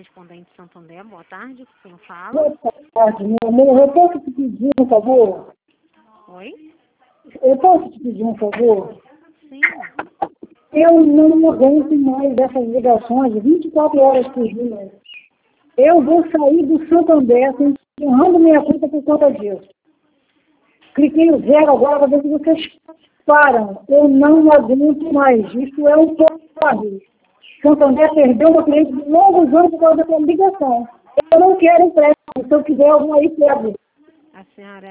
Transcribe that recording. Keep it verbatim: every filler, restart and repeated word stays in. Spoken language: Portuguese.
Correspondente Santander, boa tarde, quem fala? Boa tarde, meu amor. Eu posso te pedir um favor? Oi? Eu posso te pedir um favor? Sim. Eu não aguento mais dessas ligações vinte e quatro horas por dia. Eu vou sair do Santander, encerrando minha conta por conta disso. Cliquei no zero agora para ver se vocês param. Eu não aguento mais. Isso é um porre. Santander perdeu uma cliente de longos anos por causa dessa ligação. Eu não quero empréstimo. Se eu quiser, algum aí pego. A senhora